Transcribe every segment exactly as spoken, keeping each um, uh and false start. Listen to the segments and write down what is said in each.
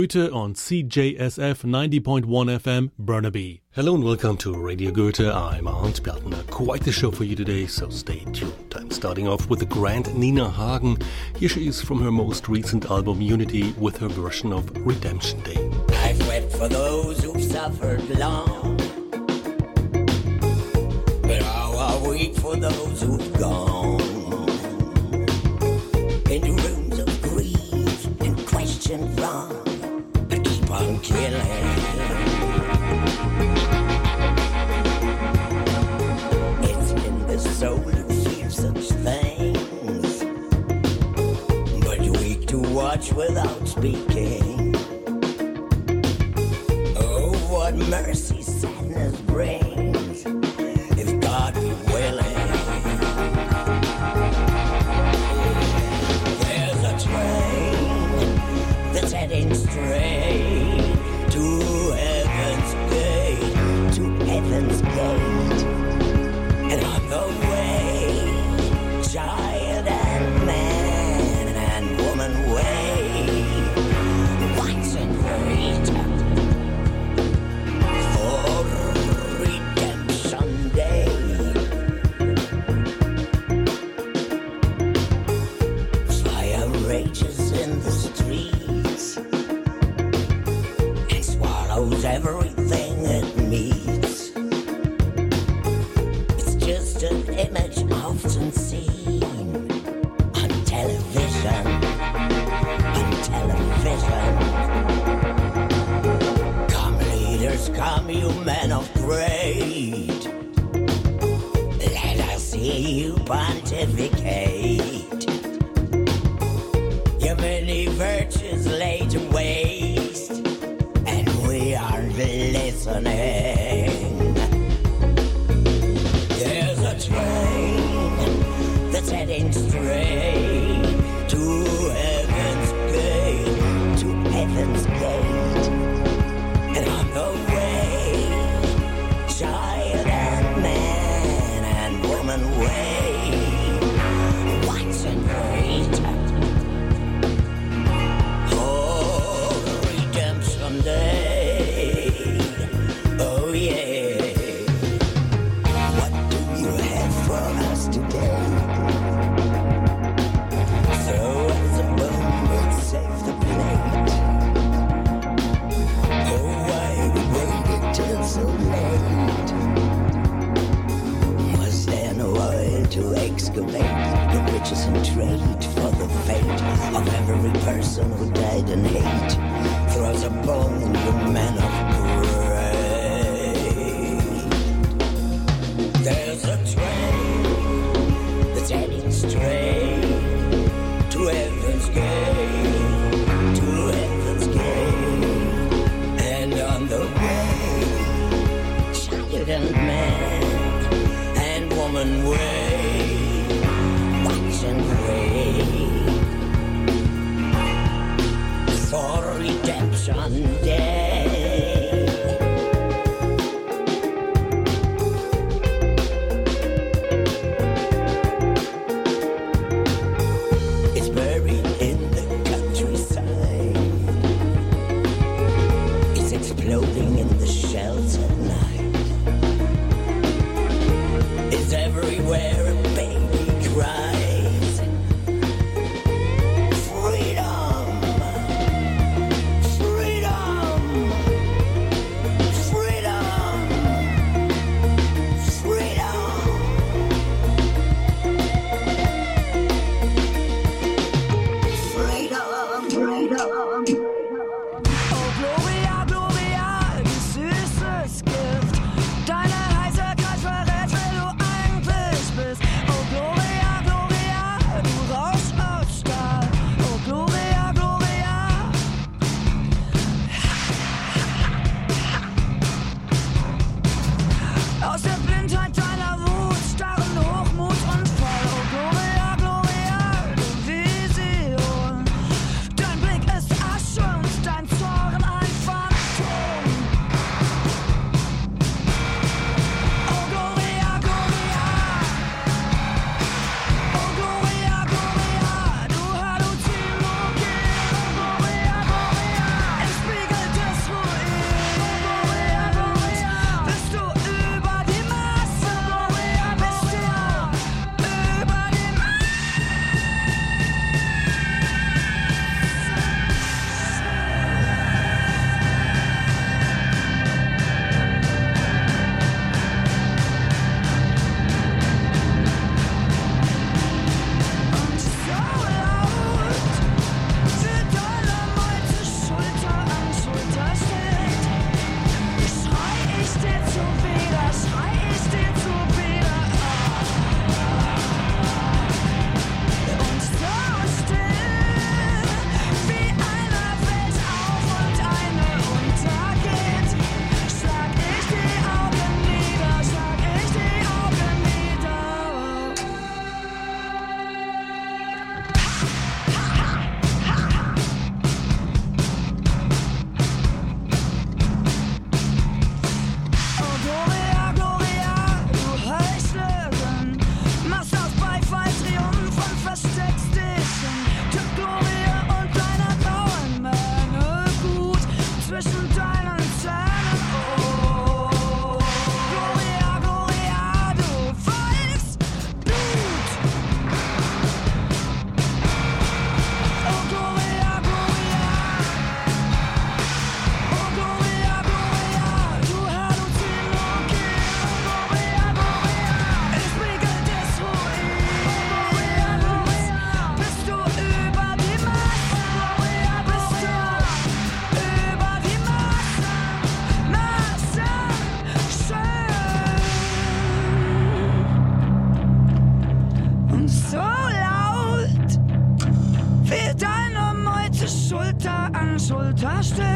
Goethe on C J S F ninety point one F M, Burnaby. Hello and welcome to Radio Goethe. I'm Arndt Bjartner. Quite the show for you today, so stay tuned. I'm starting off with the grand Nina Hagen. Here she is from her most recent album Unity with her version of Redemption Day. I've wept for those who've suffered long, but how I weep for those who've gone into rooms of grief and question wrong. On killing, it's in the soul to feel such things, but weak to watch without speaking. Oh, what mercy sadness brings, if God be willing. There's a train that's heading straight to heaven's gate, to heaven's gate, and on the way, child and man and woman wait, once and greater, for redemption day. Fire rages in the streets, everything it meets. It's just an image often seen on television, on television. Come leaders, come you men of great, let us hear you pontificate. Your many virtues laid to waste, we are listening. There's a train that's heading straight to heaven's gate, to heaven's gate, and on the way, child and man and woman wait, once and greater. Oh, redemption day. To excavate the riches and trade for the fate of every person who died in hate, throws a bone to men of great. There's a train that's heading straight to heaven's gate, to heaven's gate, and on the way, child and man and woman wait. And pray for redemption day. It's buried in the countryside, it's exploding in the shells at night, it's everywhere a baby cries. Oh, Gloria, Gloria, in süßes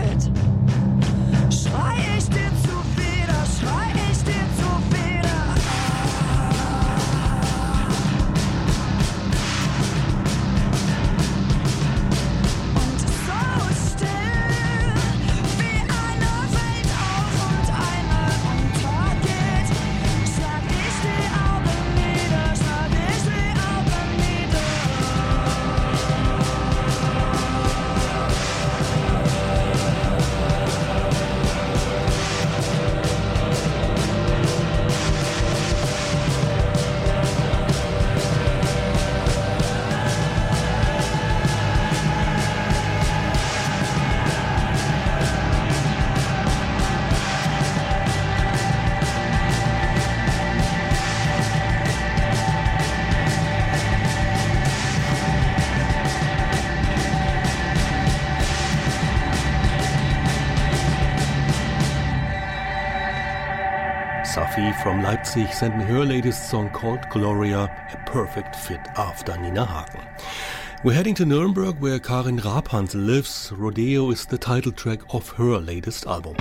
Safi from Leipzig sent me her latest song called Gloria, a perfect fit after Nina Hagen. We're heading to Nuremberg, where Karin Rabhansel lives. Rodeo is the title track of her latest album.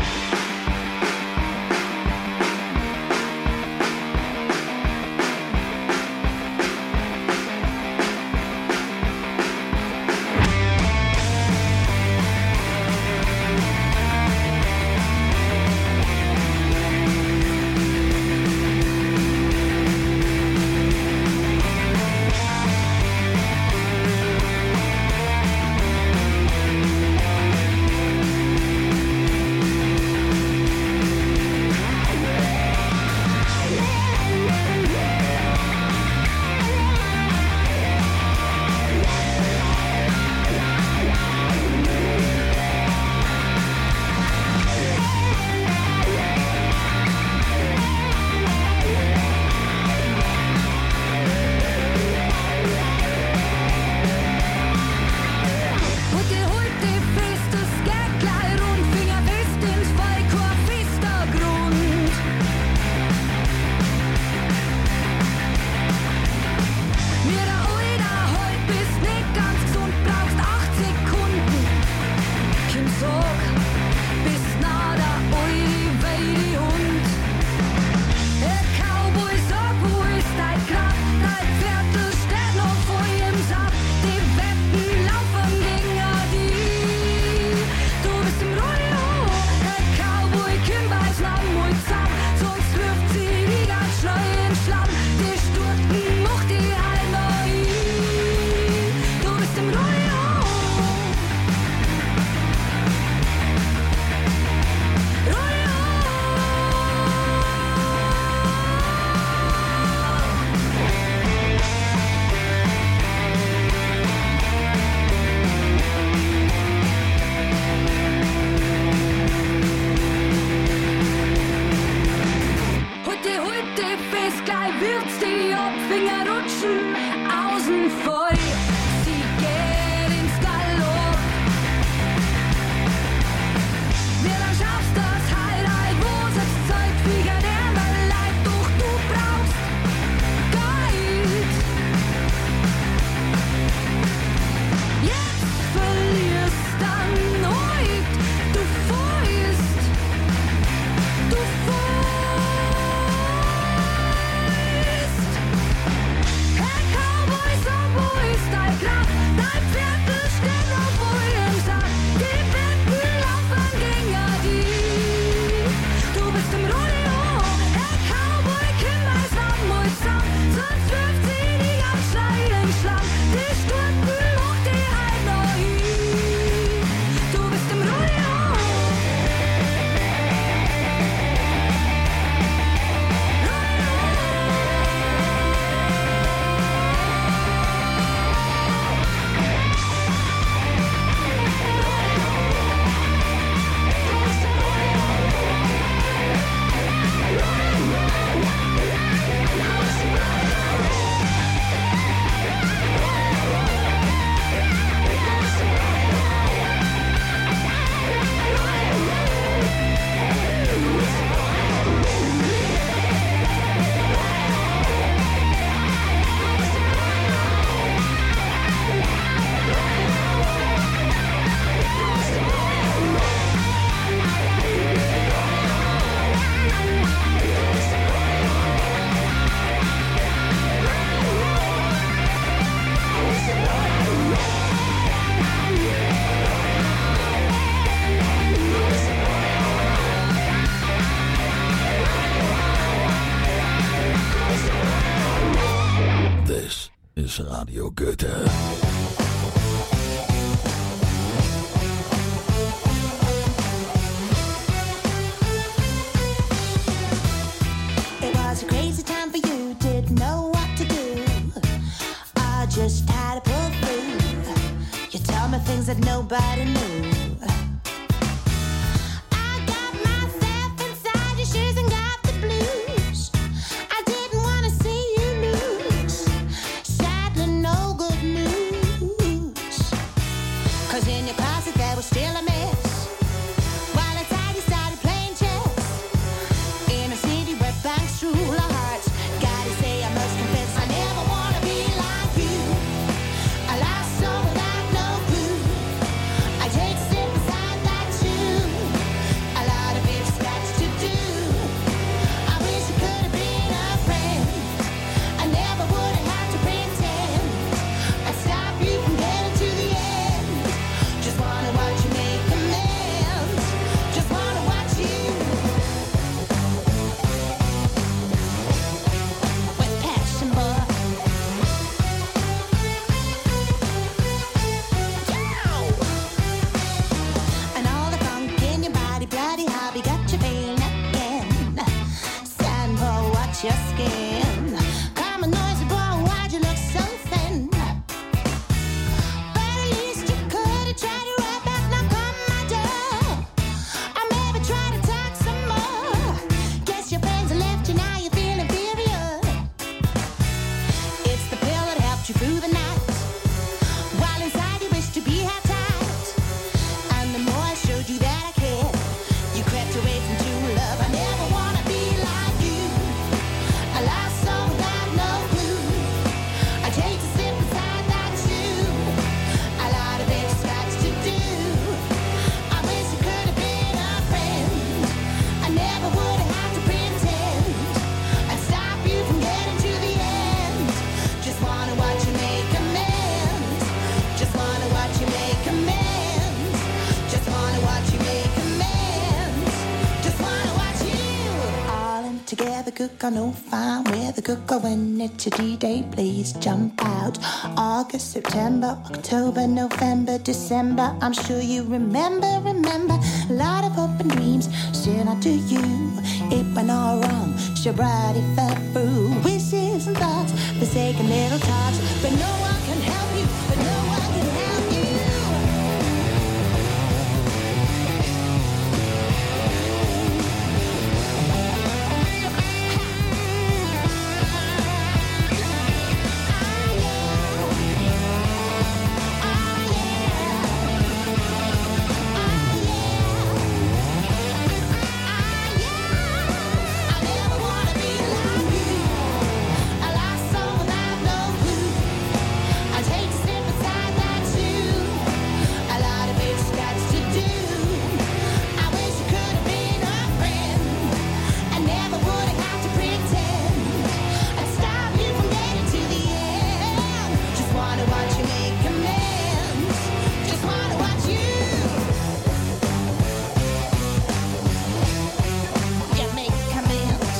Goethe. It was a crazy time for you, didn't know what to do. I just had to pull through. You tell me things that nobody knew. I got myself inside your shoes and got the blues. I didn't want to see you lose. Sadly, no good news. 'Cause in your closet there was still a mess. While inside you started playing chess. In a city where banks rule our hearts. Gotta say I must confess I never wanna be like you. A lost soul without no clue. I take a step beside that too. A lot of it's got to do. I wish I could have been a friend. I never would have had to pretend. I'd stop you from getting to the end. Just wanna watch you make amends. Just wanna watch you with passion, boy. Yow! And all the funk in your body, bloody hobby, got you feeling again. Stand for watch your skin. Come on, noisy boy, why'd you look so thin? But at least you could have tried to right back, knock on my door. Or maybe try to talk some more. Guess your friends have left you, now you feel inferior. It's the pill that helped you through the night. While inside you wished to be held tight. And the more I showed you that I cared, you crept away from true love. I never wanna be like you. A lost soul without no clue. I take a sip beside that too. A lot of it's got to do. I wish I could have been a friend. I never would have had to pretend. I'd stop you from getting to the end. Just wanna watch you make amends. Just wanna watch you make amends. Just wanna watch you make amends. Just wanna watch you. All in together, cook on no fine weather. Cook when it's your D-Day, please jump out. August, September, October, November, December. I'm sure you remember, remember. A lot of hope and dreams still not to you. It went all wrong, sobriety fell through. Wishes and thoughts, forsaken little tots. But no one can help you, but no one can help you. I never wanna be like you. A lost soul without no clue. I take a step beside that too. A lot of it's got to do. I wish I could have been a friend. I never would have had to pretend. I'd stop you from getting to the end. Just wanna watch you make amends. Just wanna watch you. You make amends.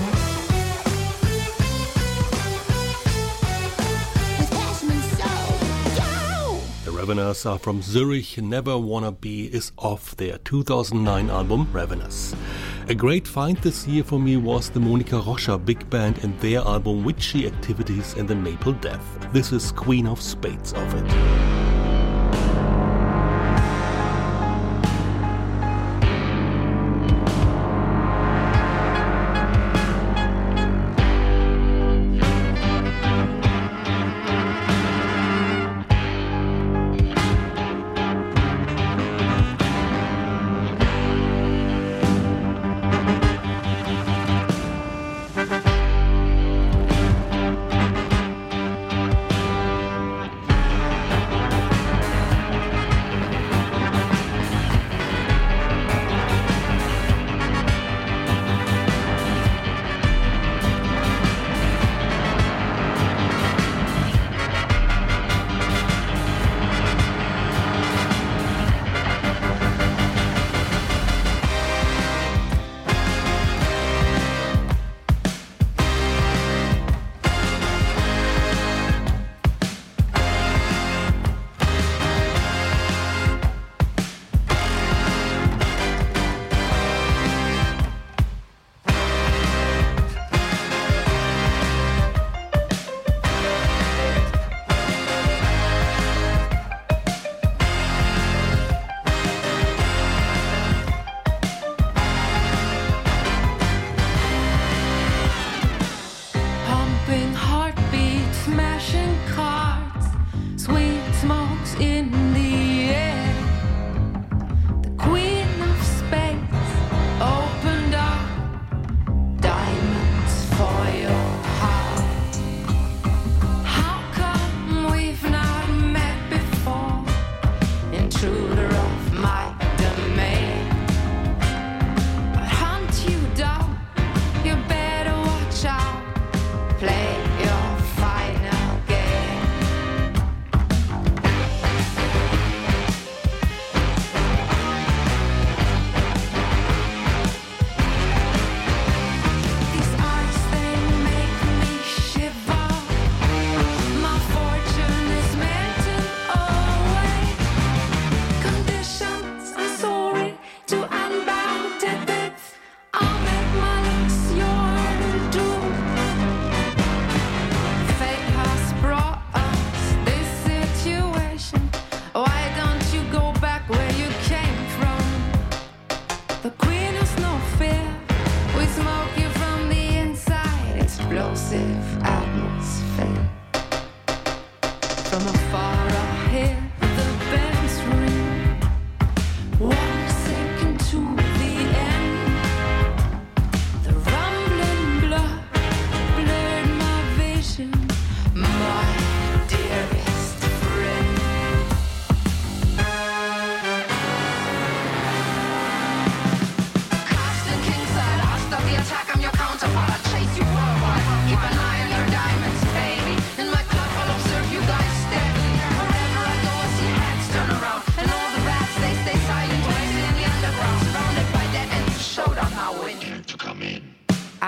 With passion and soul. Yo! The Ravenous are from Zurich. Never Wanna Be is off their two thousand nine album Ravenous. A great find this year for me was the Monika Roscher Big Band and their album Witchy Activities and the Maple Death. This is Queen of Spades of it.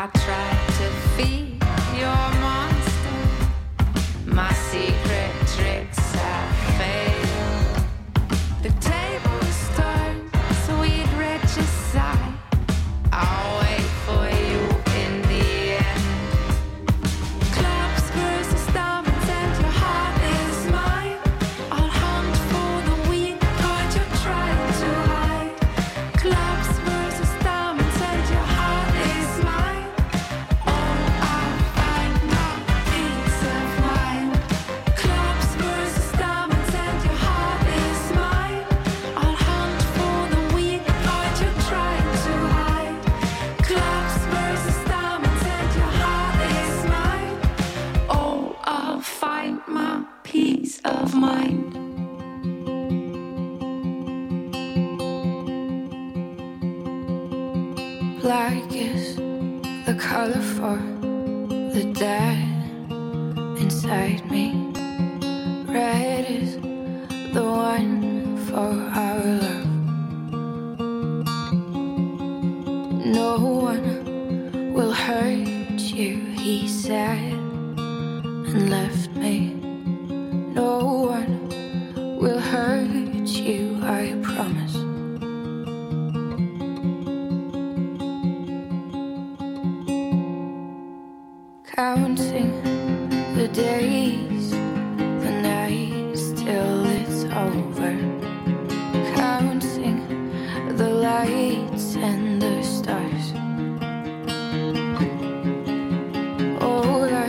I tried to feed your monster. My secret tricks have failed. The table is turned, sweet regicide. I'll wait for you in the end. Clubs versus diamonds and your heart is mine. I'll hunt for the weak card you're trying to hide. Clubs versus diamonds and your heart is mine. Oh, I'll find my peace of mind. Clubs versus diamonds and your heart is mine. I'll hunt for the weak card you're trying to hide. Clubs versus diamonds and your heart is mine. Oh, I'll find my peace of mind. Black is the color for the dead inside me. Red is the one for our love. No one will hurt you, he said, and left me. No one will hurt you, I promise. Counting the days, the nights till it's over. Counting the lights and the stars. All I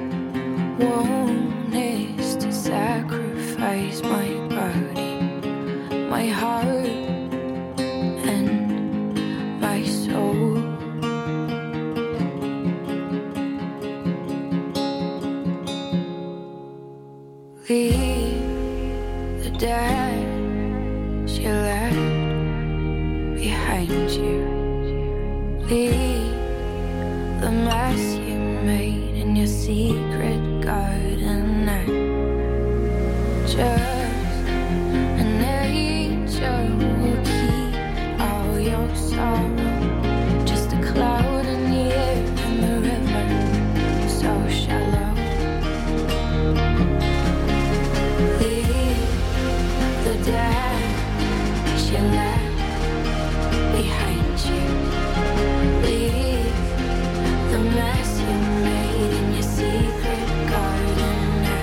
want is to sacrifice my body, my heart, and my soul. Leave the dead you left behind you. Leave the mess you made in your secret garden. I'm just an angel will keep all your sorrow. Just a cloud in the air and the river so shallow. The dead you left behind you. Leave the mess you made in your secret garden.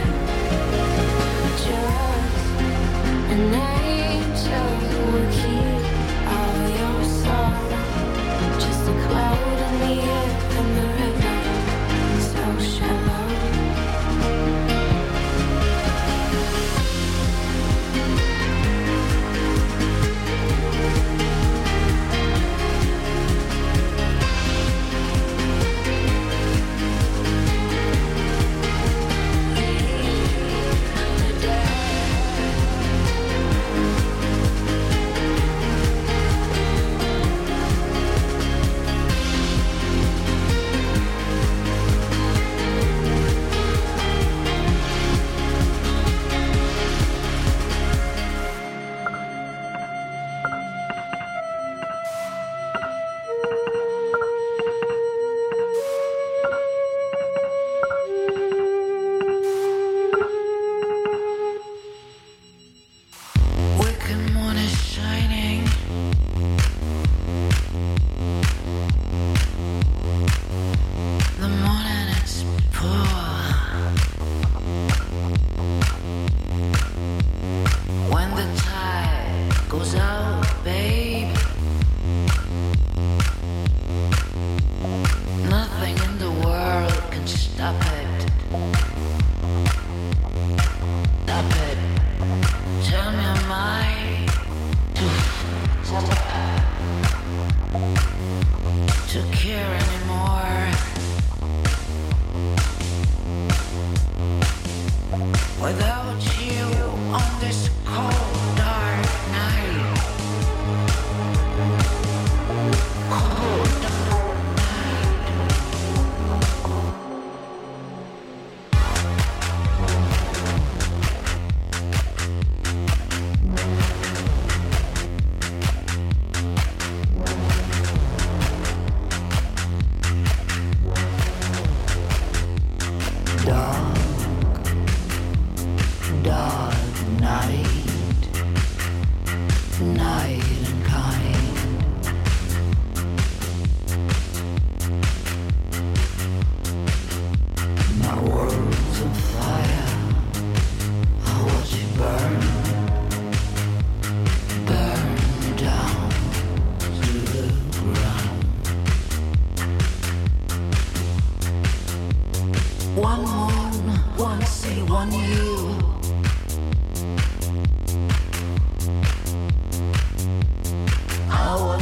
Just an angel will keep all your sorrow. Just a cloud in the air and the river so shallow.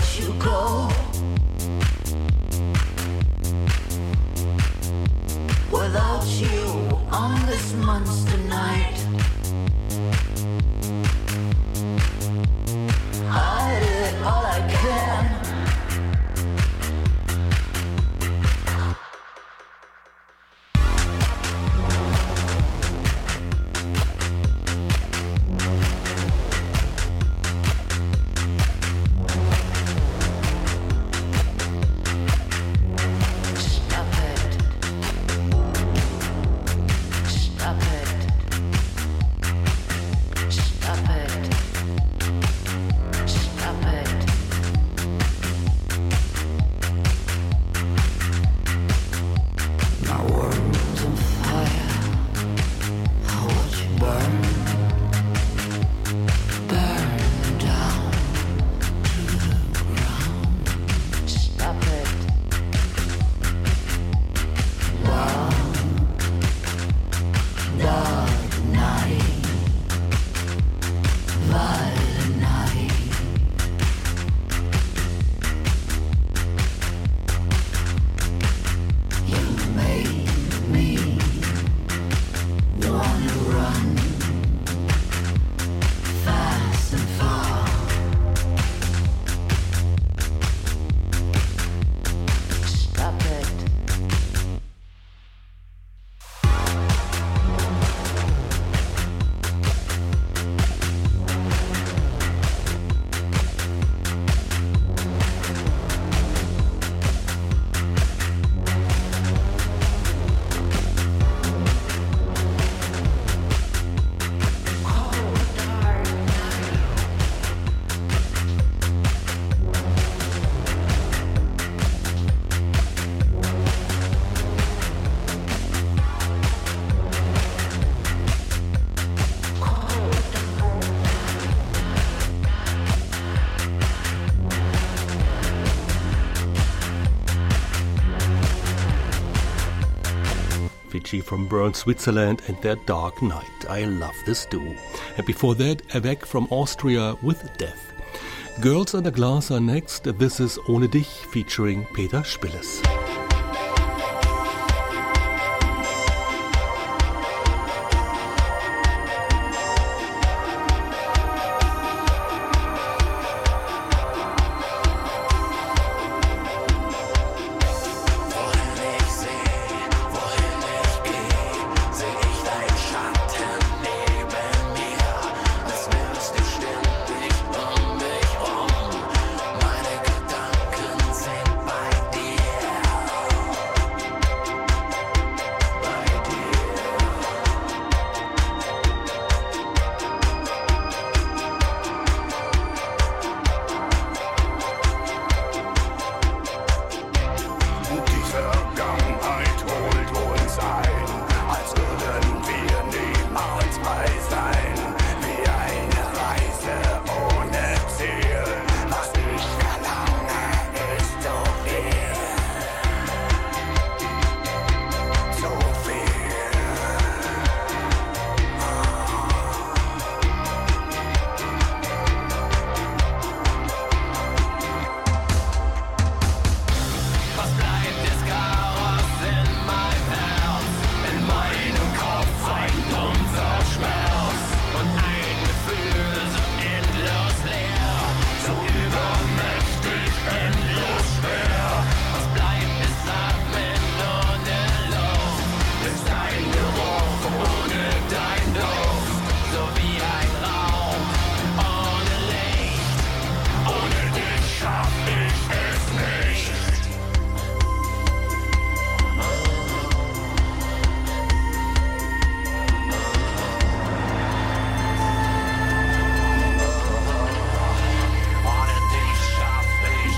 you go. Without you on this monster night, I did all I can. Fiji from Bern, Switzerland and their Dark Night. I love this duo. And before that, Avec from Austria with Death. Girls Under Glass are next. This is Ohne Dich featuring Peter Spilles.